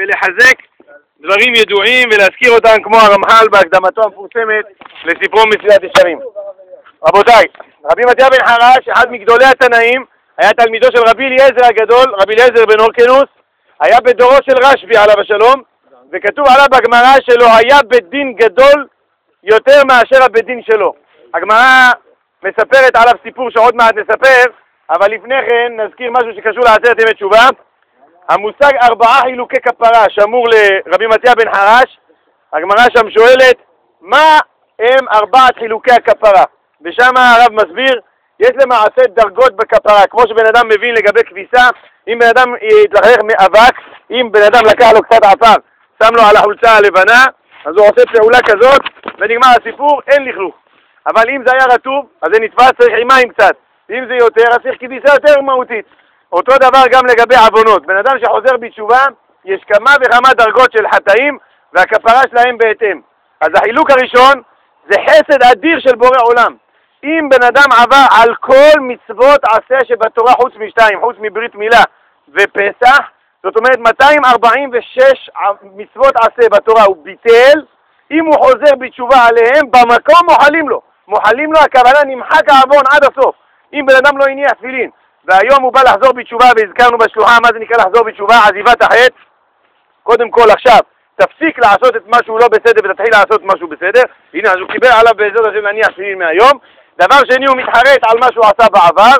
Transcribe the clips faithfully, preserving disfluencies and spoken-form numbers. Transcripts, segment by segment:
ולחזק דברים ידועים ולהזכיר אותם כמו הרמח"ל בהקדמתו המפורסמת לספרו מסילת ישרים. רבותיי, רבי מתיה בן חרש, אחד מגדולי התנאים, היה תלמידו של רבי אליעזר הגדול, רבי אליעזר בן הורקנוס, היה בדורו של רשב"י עליו השלום, וכתוב עליו בגמרא שלו היה בית דין גדול יותר מאשר הבית דין שלו. הגמרא מספרת עליו סיפור שעוד מעט נספר, אבל לפני כן נזכיר משהו שקשור לעשרת ימי תשובה. המושג ארבעה חילוקי כפרה שמור לרבי מתיה בן חרש. הגמרא שם שואלת מה הם ארבעת חילוקי הכפרה, ושם הרב מסביר יש למעשה דרגות בכפרה, כמו שבן אדם מבין לגבי כביסה. אם בן אדם יתלכלך מאבק, אם בן אדם לקח לו קצת עפר, שם לו על החולצה הלבנה, אז הוא עושה פעולה כזאת ונגמר הסיפור, אין לכלוך. אבל אם זה היה רטוב, אז זה נתפס, צריך עם מים קצת. אם זה יותר, אז צריך כביסה יותר מהותית. אותו דבר גם לגבי עוונות. בן אדם שחוזר בתשובה, יש כמה וכמה דרגות של חטאים, והכפרה שלהם בהתאם. אז החילוק הראשון זה חסד אדיר של בורא עולם. אם בן אדם עבר על כל מצוות עשה שבתורה חוץ משתיים, חוץ מברית מילה ופסח, זאת אומרת מאתיים ארבעים ושש מצוות עשה בתורה הוא ביטל, אם הוא חוזר בתשובה עליהם, במקום מוחלים לו. מוחלים לו, הכוונה נמחק העוון עד הסוף. אם בן אדם לא הניח תפילין, והיום הוא בא לחזור בתשובה, והזכרנו בשלוחה מה זה נקרא לחזור בתשובה, עזיבת החטא. קודם כל עכשיו, תפסיק לעשות את משהו לא בסדר ותתחיל לעשות משהו בסדר. הנה, אז הוא קיבל עליו בעזרת השם להניח תפילין מהיום. דבר שני, הוא מתחרט על מה שהוא עשה בעבר,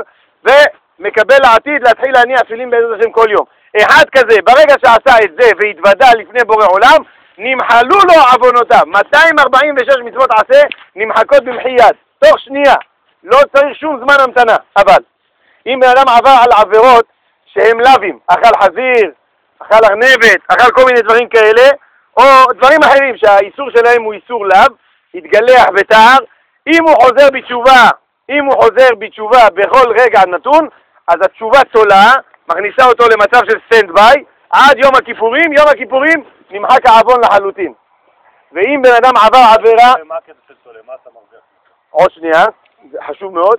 ומקבל לעתיד להתחיל להניח תפילין בעזרת השם כל יום. אחד כזה, ברגע שעשה את זה והתוודע לפני בורא עולם, נמחלו לו עוונותיו. מאתיים ארבעים ושש מצוות עשה נמחקות במחי יד, תוך שנייה. לא צריך שום זמן המתנה. אבל אם בן אדם עבר על עבירות שהם לווים, אכל חזיר, אכל ארנבת, אכל כל מיני דברים כאלה, או דברים אחרים שהאיסור שלהם הוא איסור לב, התגלח בתער, אם הוא חוזר בתשובה, אם הוא חוזר בתשובה בכל רגע נתון, אז התשובה תולה, מכניסה אותו למצב של סטנד ביי, עד יום הכיפורים. יום הכיפורים נמחק העוון לחלוטין. ואם בן אדם עבר עבירה... מה הקטע של תולה? מה אתה מרוויח? עוד שנייה, זה חשוב מאוד.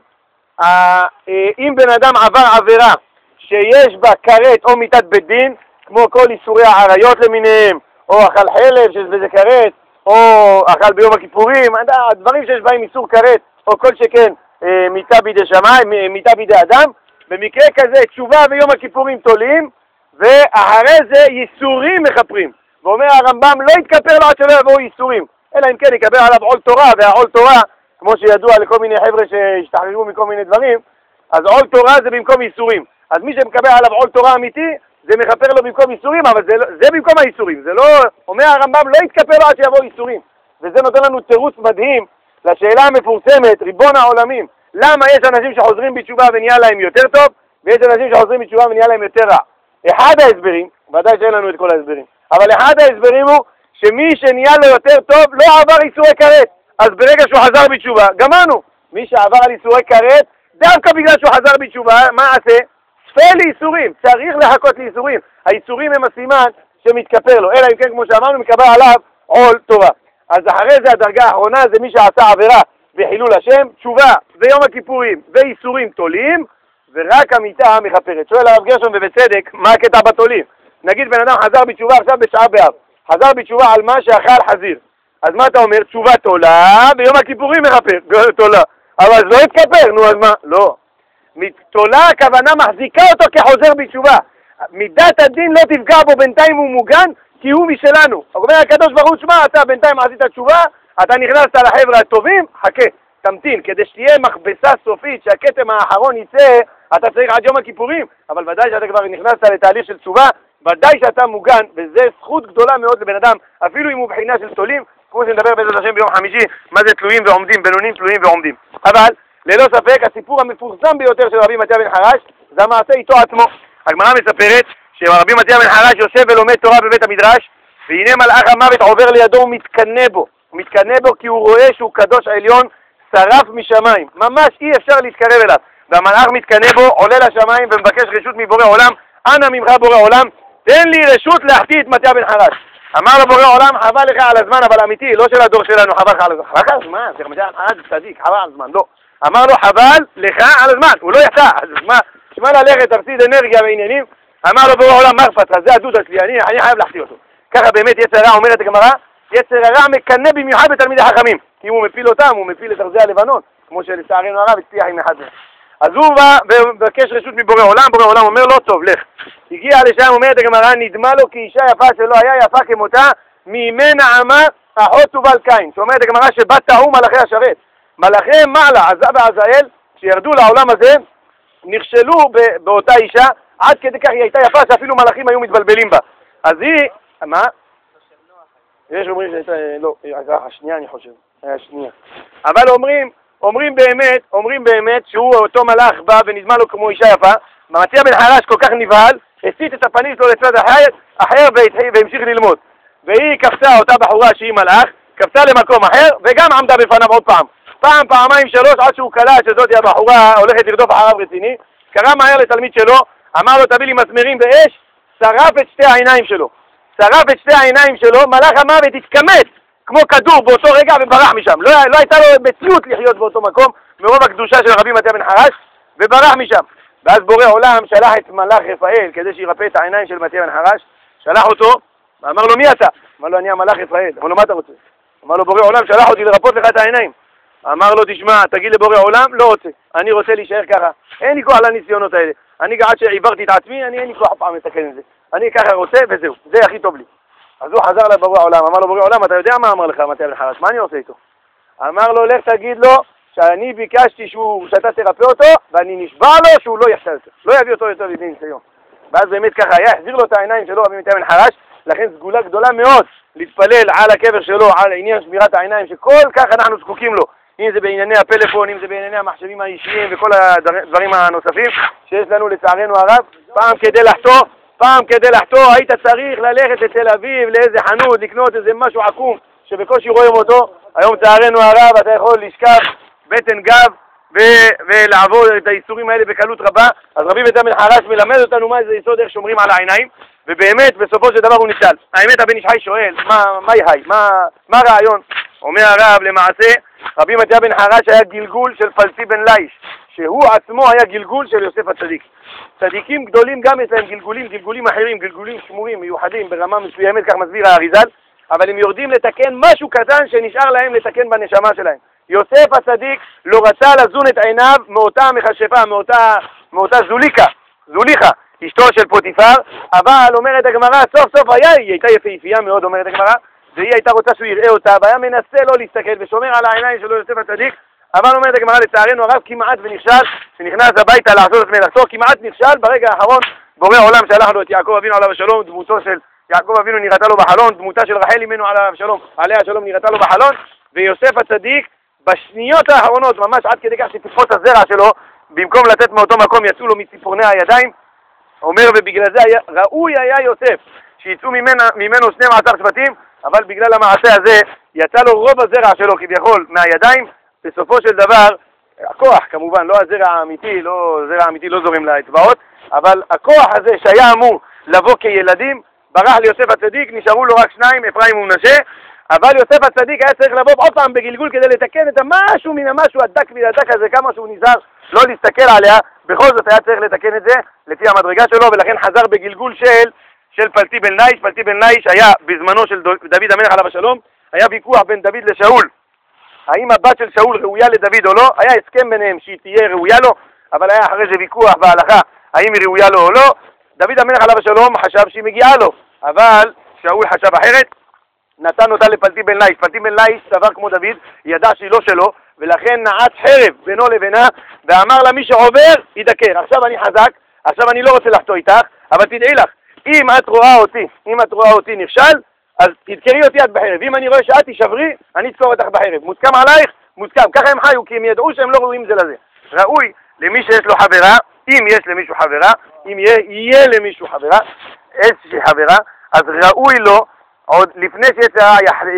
אם בן אדם עבר עבירה שיש בה כרת או מיתת בית דין, כמו כל איסורי העריות למיניהם, או אכל חלב שיש בזה כרת, או אכל ביום הכיפורים, הדברים שיש בהם איסור כרת, או כל שכן מיתה בידי שמיים, מיתה בידי אדם, במקרה כזה תשובה ויום הכיפורים תולים, ואחרי זה ייסורים מחפרים. ואומר הרמב"ם לא יתכפר לו עד שלא יבואו ייסורים, אלא אם כן יקבל עליו עול תורה, והעול תורה, כמו שידוע לכל מיני חבר'ה שהשתחררו מכל מיני דברים, אז עול תורה זה במקום ייסורים. אז מי שמקבל עליו עול תורה אמיתי, זה מחפר לו במקום ייסורים, אבל זה, זה במקום הייסורים. זה לא, אומר הרמב"ם לא יתכפר לו עד שיבואו ייסורים. וזה נותן לנו תירוץ מדהים לשאלה המפורסמת, ריבון העולמים, למה יש אנשים שחוזרים בתשובה ונהיה להם יותר טוב, ויש אנשים שחוזרים בתשובה ונהיה להם יותר רע. אחד ההסברים, ודאי שאין לנו את כל ההסברים, אבל אחד ההסברים הוא שמי שנהיה לו יותר טוב לא עבר איסורי כרת. אז ברגע שהוא חזר בתשובה, גמרנו. מי שעבר על איסורי כרת, דווקא בגלל שהוא חזר בתשובה, מה עשה? צפה לאיסורים, צריך לחכות לאיסורים. האיסורים הם הסימן שמתכפר לו, אלא אם כן כמו שאמרנו מקבל עליו עול תורה. אז אחרי זה הדרגה האחרונה זה מי שעשה עבירה בחילול השם, תשובה ויום הכיפורים ואיסורים תולים, ורק המיתה מחפרת. שואל הרב גרשון ובצדק, מה הקטע בתולים? נגיד בן אדם חזר בתשובה עכשיו בשעה באב, חזר בתשובה על מה שאכל חזיר, אז מה אתה אומר? תשובה תולה ויום הכיפורים מחפר, תולה. אבל אז לא יתכפר, נו אז מה? לא. תולה הכוונה מחזיקה אותו כחוזר בתשובה. מידת הדין לא תפגע בו, בינתיים הוא מוגן כי הוא משלנו. אומר הקדוש ברוך הוא, שמע, אתה בינתיים עשית תשובה, אתה נכנסת לחבר'ה הטובים, חכה, תמתין, כדי שתהיה מכבסה סופית שהכתם האחרון יצא, אתה צריך עד יום הכיפורים, אבל ודאי שאתה כבר נכנסת לתהליך של תשובה, ודאי שאתה מוגן, וזה זכות גדולה מאוד לבן אדם, אפילו אם הוא בחינה של תולים, כמו שנדבר בעזרת השם ביום חמישי, מה זה תלויים ועומדים, בינונים תלויים ועומדים. אבל ללא ספק הסיפור המפורסם ביותר של רבי מתיה בן חרש זה המעשה איתו עצמו. הגמרא מספרת שרבי מתיה בן חרש יושב ולומד תורה בבית המדרש, והנה מלאך המוות עובר לידו ומתקנא בו, הוא מתקנא בו כי הוא רואה שהוא קדוש עליון, שרף משמיים, ממש אי אפשר להתקרב אליו, והמלאך מתקנא בו, עולה לשמיים ומבקש רשות מבורא עולם, אנא ממך בורא עולם, תן לי רשות להחטיא את מתיה בן חרש. אמר לו בורא עולם, חבל לך על הזמן, אבל אמיתי, לא של הדור שלנו, חבל לך על הזמן. חבל לך על הזמן, זה מתיה בן חרש צדיק, חבל על הזמן, לא. אמר לו, חבל לך על הזמן, הוא לא יצא, אז מה, שמה ללכת, תפסיד אנרגיה ועניינים, אמר לו בורא עולם, מה אכפת לך? זה הדודה שלי, אני, אני חייב להחטיא אותו. ככה באמת יצר הרע, אומרת הגמרא, יצר הרע מקנא במיוחד בתלמידי חכמים, כי אם הוא מפיל אותם, הוא מפיל את ארזי הלבנון, כמו שלצערנו הרב הצליח עם אחד מהם. אז הוא בא ובקש רשות מבורא עולם, בורא עולם אומר לו, טוב, לך. הגיע לשם, אומרת הגמרא, נדמה לו כאישה יפה שלא היה יפה כמותה, ממנה עמה אחות ובל קין. שאומרת הגמרא שבת טעו מלאכי השרת. מלאכי מעלה, עזה ועזאל, שירדו לעולם הזה, נכשלו באותה אישה, עד כדי כך היא הייתה יפה שאפילו מלאכים היו מתבלבלים בה. אז היא, מה? יש אומרים שהייתה, לא, השנייה אני חושב, השנייה. אבל אומרים, אומרים באמת, אומרים באמת שהוא אותו מלאך בא ונדמה לו כמו אישה יפה, מציע בן חרש כל כך נבהל, הסיט את הפנים שלו לצד אחר, אחר והמשיך ללמוד. והיא קפצה, אותה בחורה שהיא מלאך, קפצה למקום אחר, וגם עמדה בפניו עוד פעם. פעם, פעמיים, שלוש, עד שהוא קלט שזאת היא הבחורה הולכת לרדוף אחריו רציני, קרא מהר לתלמיד שלו, אמר לו תביא לי מסמרים באש, שרף את שתי העיניים שלו. שרף את שתי העיניים שלו, מלאך המוות התקמט כמו כדור באותו רגע וברח משם. לא, לא הייתה לו מציאות לחיות באותו מקום, מרוב הקדושה של רבי מתיה בן חרש, וברח משם. ואז בורא עולם שלח את מלאך רפאל כדי שירפא את העיניים של מתיה בן חרש, שלח אותו, ואמר לו מי אתה? אמר לו אני המלאך רפאל. אמר לו מה אתה רוצה? אמר לו בורא עולם שלח אותי לרפות לך את העיניים. אמר לו תשמע, תגיד לבורא עולם, לא רוצה, אני רוצה להישאר ככה, אין לי כוח לניסיונות האלה, אני עד שעיברתי את עצמי, אני אין לי כוח פעם לתקן את זה, אני ככה רוצה וזהו, זה הכי טוב לי. אז הוא חזר לבורא עולם, אמר לו בורא עולם, אתה יודע מה אמר לך מתיה בן חרש, מה אני עושה איתו? אמר לו לך תגיד לו שאני ביקשתי שהוא, שאתה תרפא אותו, ואני נשבע לו שהוא לא יחסל אותו, לא יביא אותו יותר לידי ניסיון. ואז באמת ככה היה, החזיר לו את העיניים שלו רבי מתיה בן חרש, לכן סגולה גדולה מאוד להתפלל על הקבר שלו, על עניין שמירת העיניים שכל כך אנחנו זקוקים לו. אם זה בענייני הפלאפון, אם זה בענייני המחשבים האישיים וכל הדברים הנוספים שיש לנו לצערנו הרב, פעם כדי לחתור, פעם כדי לחתור היית צריך ללכת לתל אביב לאיזה חנות, לקנות איזה משהו עקום שבקושי רואים אותו, היום צערנו הרב אתה יכול לשכב בטן גב ו- ולעבור את האיסורים האלה בקלות רבה. אז רבי מתיה בן חרש מלמד אותנו מה זה יסוד איך שומרים על העיניים, ובאמת בסופו של דבר הוא נכשל. האמת הבן איש חי שואל, מה, מה יהי, מה, מה הרעיון? אומר הרב למעשה, רבי מתיה בן חרש היה גלגול של פלטי בן ליש, שהוא עצמו היה גלגול של יוסף הצדיק. צדיקים גדולים גם יש להם גלגולים, גלגולים אחרים, גלגולים שמורים, מיוחדים ברמה מסוימת, כך מסביר האריזל, אבל הם יורדים לתקן משהו קטן שנשאר להם לתקן בנשמה שלהם. יוסף הצדיק לא רצה לזון את עיניו מאותה מכשפה, מאותה, מאותה זוליקה, זוליכה, אשתו של פוטיפר, אבל אומרת הגמרא, סוף סוף היה, היא הייתה יפהפייה מאוד, אומרת הגמרא, והיא הייתה רוצה שהוא יראה אותה, והיה מנסה לא להסתכל ושומר על העיניים שלו יוסף הצדיק, אבל אומרת הגמרא לצערנו הרב כמעט ונכשל, שנכנס הביתה לעשות את מלאכתו, כמעט נכשל, ברגע האחרון בורא עולם שלח לו את יעקב אבינו עליו השלום, דמותו של יעקב אבינו נראתה לו בחלון, דמותה של רחל אימנו עליו השלום, עליה השלום נראתה לו בחלון, ויוסף הצדיק בשניות האחרונות, ממש עד כדי כך שטיפות הזרע שלו, במקום לתת מאותו מקום יצאו לו מציפורני הידיים, אומר ובגלל זה היה, ראוי היה יוסף שיצאו ממנו, ממנו שנים עשר שבטים, אבל בגלל המעשה הזה יצא לו רוב הזרע שלו כביכול מהידיים, בסופו של דבר, הכוח כמובן, לא הזרע האמיתי, לא, זרע האמיתי לא זורם לאצבעות, אבל הכוח הזה שהיה אמור לבוא כילדים, ברח ליוסף הצדיק, נשארו לו רק שניים, אפרים ומנשה, אבל יוסף הצדיק היה צריך לבוא עוד פעם בגלגול כדי לתקן את המשהו מן המשהו הדק והדק הזה, כמה שהוא נזהר לא להסתכל עליה, בכל זאת היה צריך לתקן את זה לפי המדרגה שלו, ולכן חזר בגלגול של של פלטי בן ליש. פלטי בן ליש היה בזמנו של דוד המלך עליו השלום, היה ויכוח בין דוד לשאול, האם הבת של שאול ראויה לדוד או לא, היה הסכם ביניהם שהיא תהיה ראויה לו, אבל היה אחרי זה ויכוח בהלכה האם היא ראויה לו או לא. דוד המלך עליו השלום חשב שהיא מגיעה לו, אבל שאול חשב אחרת, נתן אותה לפלטי בן ליש. פלטי בן ליש סבר כמו דוד, ידע שהיא לא שלו, ולכן נעץ חרב בינו לבינה, ואמר לה מי שעובר ידקר. עכשיו אני חזק, עכשיו אני לא רוצה לחטוא איתך, אבל תדעי לך, אם את רואה אותי, אם את רואה אותי נכשל, אז תדקרי אותי את בחרב. אם אני רואה שאת תשברי, אני אדקור אותך בחרב. מוסכם עלייך? מוסכם. ככה הם חיו, כי הם ידעו שהם לא ראויים זה לזה. ראוי למי שיש לו חברה, אם יש למישהו חברה, אם יהיה, יהיה למישהו חברה, איזושהי חברה, אז ראוי לו, עוד לפני שיצא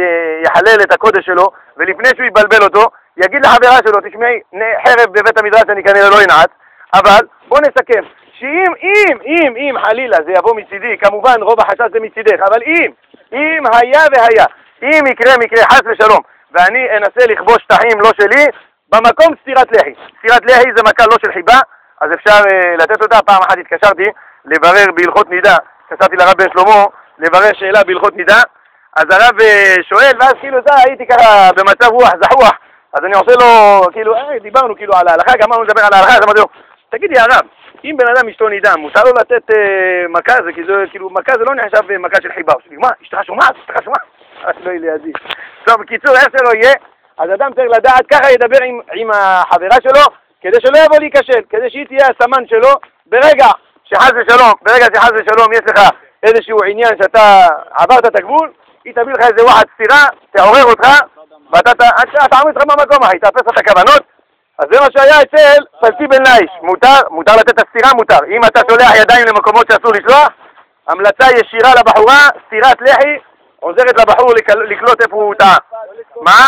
יחלל את הקודש שלו, ולפני שהוא יבלבל אותו, יגיד לחברה שלו, תשמעי, חרב בבית המדרש אני כנראה לא ינעץ, אבל בוא נסכם, שאם, אם, אם, אם חלילה זה יבוא מצידי, כמובן רוב החשש זה מצידך, אבל אם, אם היה והיה, אם יקרה מקרה חס ושלום, ואני אנסה לכבוש שטחים לא שלי, במקום סטירת לחי. סטירת לחי זה מכה לא של חיבה, אז אפשר uh, לתת אותה. פעם אחת התקשרתי לברר בהלכות נידה, כתבתי לרב בן שלמה לברר שאלה בהלכות נידה, אז הרב שואל, ואז כאילו זה הייתי ככה במצב רוח, זחוח, אז אני עושה לו, כאילו, אה, דיברנו כאילו על ההלכה, גמרנו לדבר על ההלכה, אז אמרתי לו, תגידי הרב, אם בן אדם אשתו נידה, מותר לו לתת אה, מכה, זה כאילו, מכה זה לא נחשב מכה של חיבה, שלי, מה, אשתך שומעת, אשתך שומעת? אז לא יהיה לידי. טוב, בקיצור, איך שלא יהיה, אז אדם צריך לדעת, ככה ידבר עם, עם החברה שלו, כדי שלא יבוא להיכשל, כדי שהיא תהיה הסמן שלו, ברגע שחס ושלום, ברגע שחס ושלום יש לך איזשהו עניין שאתה עברת את הגבול, היא תביא לך איזה וואחד סתירה, תעורר אותך, ואתה תעמוד אותך במקום אחי, תאפס את הכוונות. אז זה מה שהיה אצל פלטי בן לייש, מותר, מותר לתת את הסתירה, מותר. אם אתה שולח ידיים למקומות שאסור לשלוח, המלצה ישירה לבחורה, סתירת לחי, עוזרת לבחור לקלוט איפה הוא טעה. מה?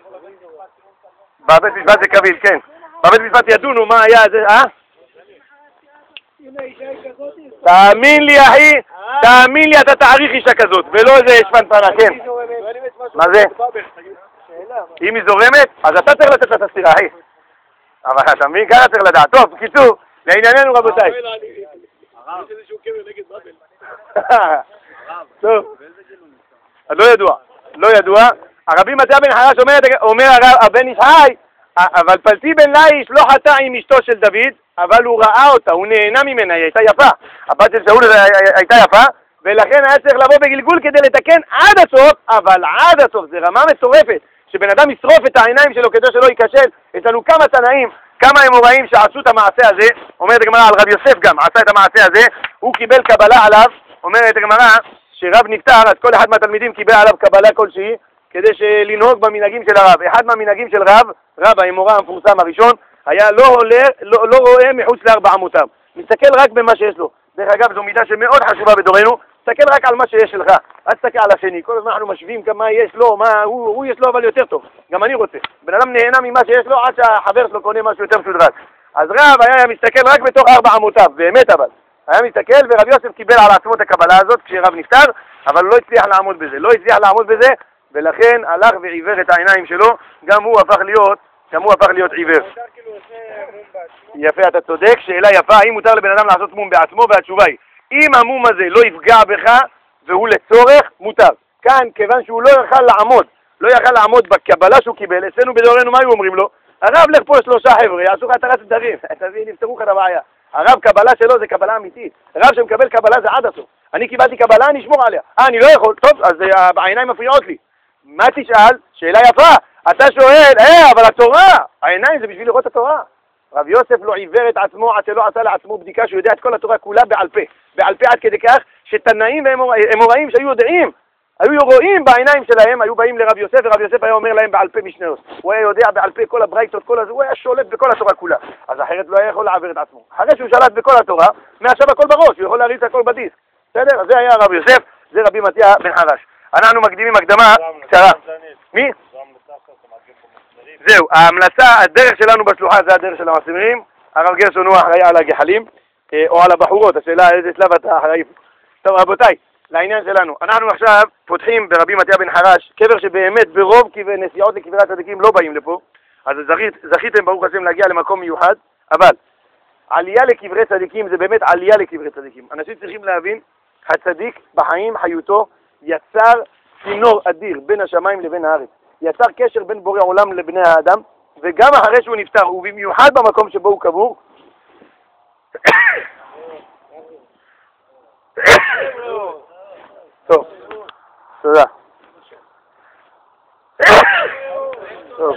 בבית משפט זה קביל, כן. בבית משפט ידונו מה היה זה, אה? תאמין לי אחי, תאמין לי אתה תעריך אישה כזאת, ולא איזה שפנפנה, כן. מה זה? אם היא זורמת, אז אתה צריך לתת את הסתירה, אחי. אבל אתה מבין, ככה צריך לדעת. טוב, בקיצור, לענייננו רבותיי. יש איזשהו קבר נגד באבל. טוב, לא ידוע, לא ידוע. הרבי מתיה בן חרש אומר הבן איש חי, אבל פלטי בן לייש לא חטא עם אשתו של דוד, אבל הוא ראה אותה, הוא נהנה ממנה, היא הייתה יפה. הבת של שאול הייתה יפה, ולכן היה צריך לבוא בגלגול כדי לתקן עד הסוף, אבל עד הסוף, זה רמה מטורפת, שבן אדם ישרוף את העיניים שלו כדי שלא ייכשל. יש לנו כמה תנאים, כמה אמוראים שעשו את המעשה הזה, אומרת הגמרא על רב יוסף גם, עשה את המעשה הזה, הוא קיבל קבלה עליו, אומרת הגמרא שרב נפטר, אז כל אחד מהתלמידים קיבל עליו קבלה כלשהי, כדי לנהוג במנהגים של הרב. אחד מהמנהגים של רב, רב האמורה המפורסם הראשון, היה לא, עולה, לא, לא רואה מחוץ לארבע אמותיו. מסתכל רק במה שיש לו. דרך אגב, זו מידה שמאוד חשובה בדורנו, תסתכל רק על מה שיש לך, אל תסתכל על השני. כל הזמן אנחנו משווים כמה יש לו, מה, הוא, הוא יש לו אבל יותר טוב. גם אני רוצה. בן אדם נהנה ממה שיש לו עד שהחבר שלו קונה משהו יותר משודרג. אז רב היה מסתכל רק בתוך ארבע אמותיו, באמת אבל. היה מסתכל ורב יוסף קיבל על עצמו את הקבלה הזאת כשרב נפטר, אבל לא הצליח לעמוד בזה. לא הצליח לעמוד בזה, ולכן הלך ועיוור את העיניים שלו, גם הוא הפך להיות, גם הוא הפך להיות עיוור. יפה, אתה צודק, שאלה יפה, האם מותר לבן אדם לעשות מום בעצמו, והתשובה היא, אם המום הזה לא יפגע בך, והוא לצורך, מותר. כאן, כיוון שהוא לא יכל לעמוד, לא יכל לעמוד בקבלה שהוא קיבל, אצלנו בדורנו מה היו אומרים לו? הרב לך פה שלושה חבר'ה, יעשו לך תרס דרים, נפתרו לך את הבעיה. הרב קבלה שלו זה קבלה אמיתית, רב שמקבל קבלה זה עד הסוף. אני קיבלתי קבלה, אני אשמור עליה. אה, אני לא יכול, טוב, אז העיניים מפריעות לי. מה תשאל? שאלה יפה. אתה שואל, אה, אבל התורה, העיניים זה בשביל לראות את התורה. רב יוסף לא עיוור את עצמו עד שלא עשה לעצמו בדיקה שהוא יודע את כל התורה כולה בעל פה. בעל פה עד כדי כך שתנאים ואמוראים שהיו יודעים, היו רואים בעיניים שלהם, היו באים לרב יוסף, ורב יוסף היה אומר להם בעל פה משניות. הוא היה יודע בעל פה כל הברייתות, כל הזה, הוא היה שולט בכל התורה כולה. אז אחרת לא היה יכול לעבר את עצמו. אחרי שהוא שלט בכל התורה, מעכשיו הכל בראש, הוא יכול להריץ הכל בדיסק. בסדר? זה היה רב יוסף, זה רבי מתיה בן חרש. אנחנו מקדימים הקדמה קצרה. מי? זהו, ההמלצה, הדרך שלנו בשלוחה זה הדרך של המסמרים. הרב גרשון הוא אחראי על הגחלים, או על הבחורות, השאלה איזה שלב אתה אחראי. טוב רבותיי, לעניין שלנו, אנחנו עכשיו פותחים ברבי מתיה בן חרש, קבר שבאמת ברוב נסיעות לקברי הצדיקים לא באים לפה, אז זכית, זכיתם ברוך השם להגיע למקום מיוחד, אבל עלייה לקברי צדיקים זה באמת עלייה לקברי צדיקים. אנשים צריכים להבין, הצדיק בחיים חיותו יצר צינור אדיר בין השמיים לבין הארץ. יצר קשר בין בורא עולם לבני האדם, וגם אחרי שהוא נפטר, ובמיוחד במקום שבו הוא קבור, טוב, תודה. טוב.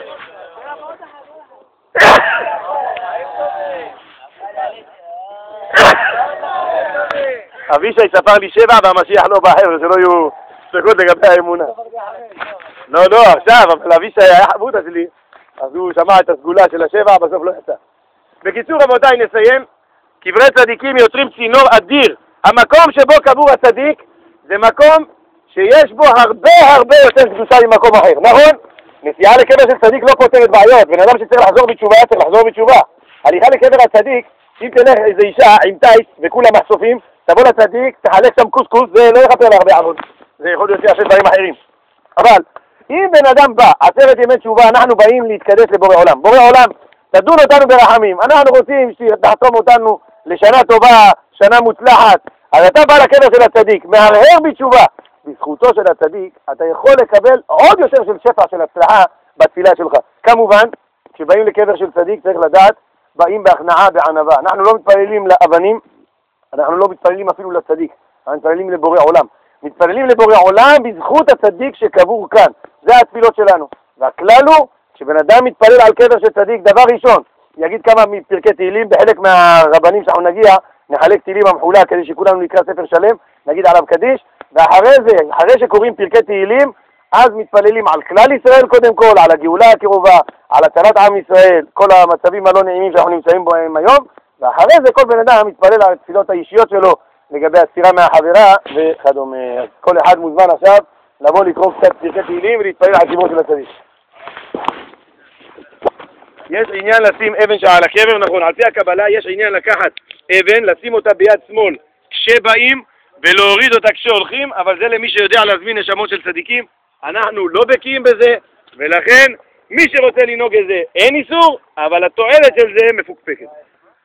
אבישי ספר לי שבע והמשיח לא בא, חבר'ה, שלא יהיו ספקות לגבי האמונה. לא, לא, עכשיו, אבל אבישי היה חבותה שלי, אז הוא שמע את הסגולה של השבע, בסוף לא יצא. בקיצור, רבותיי, נסיים. קברי צדיקים יוצרים צינור אדיר. המקום שבו קבור הצדיק זה מקום שיש בו הרבה הרבה יותר קדושה ממקום אחר, נכון? נסיעה לקבר של צדיק לא פותרת בעיות, בן אדם שצריך לחזור בתשובה, צריך לחזור בתשובה. הליכה לקבר הצדיק, אם תלך איזו אישה עם טייס וכולם מחשופים, תבוא לצדיק, תחלק שם קוסקוס, זה לא יחפר לה הרבה עבוד. זה יכול להיות שיעשה דברים אחרים. אבל אם בן אדם בא, עשרת ימי תשובה, אנחנו באים להתקדש לבורא עולם. בורא עולם, תדון אותנו ברחמים. אנחנו רוצים שתחתום אותנו לשנה טובה, שנה מוצלחת. אז אתה בא לקבר של הצדיק, מהרהר בתשובה. בזכותו של הצדיק, אתה יכול לקבל עוד יותר של שפע של הצלחה בתפילה שלך. כמובן, כשבאים לקבר של צדיק צריך לדעת, באים בהכנעה, בענווה. אנחנו לא מתפללים לאבנים, אנחנו לא מתפללים אפילו לצדיק, אנחנו מתפללים לבורא עולם. מתפללים לבורא עולם בזכות הצדיק שקבור כאן. זה התפילות שלנו. והכלל הוא, כשבן אדם מתפלל על קבר של צדיק, דבר ראשון, יגיד כמה מפרקי תהילים, בחלק מהרבנים שאנחנו נגיע, נחלק תהילים המחולה כדי שכולנו נקרא ספר שלם, נגיד עליו קדיש, ואחרי זה, אחרי שקוראים פרקי תהילים, אז מתפללים על כלל ישראל קודם כל, על הגאולה הקרובה, על הצלת עם ישראל, כל המצבים הלא נעימים שאנחנו נמצאים בהם היום, ואחרי זה כל בן אדם מתפלל על התפילות האישיות שלו לגבי הסתירה מהחברה וכדומה. אז כל אחד מוזמן עכשיו לבוא לקרוא קצת פרקי תהילים ולהתפלל על קברו של הצדיק. יש עניין לשים אבן שעל הקבר, נכון, על פי הקבלה יש עניין לקחת אבן, לשים אותה ביד שמאל כשבאים ולהוריד אותה כשהולכים, אבל זה למי שיודע להזמין נשמות של צדיקים. אנחנו לא בקיאים בזה, ולכן מי שרוצה לנהוג את זה אין איסור, אבל התועלת של זה מפוקפקת.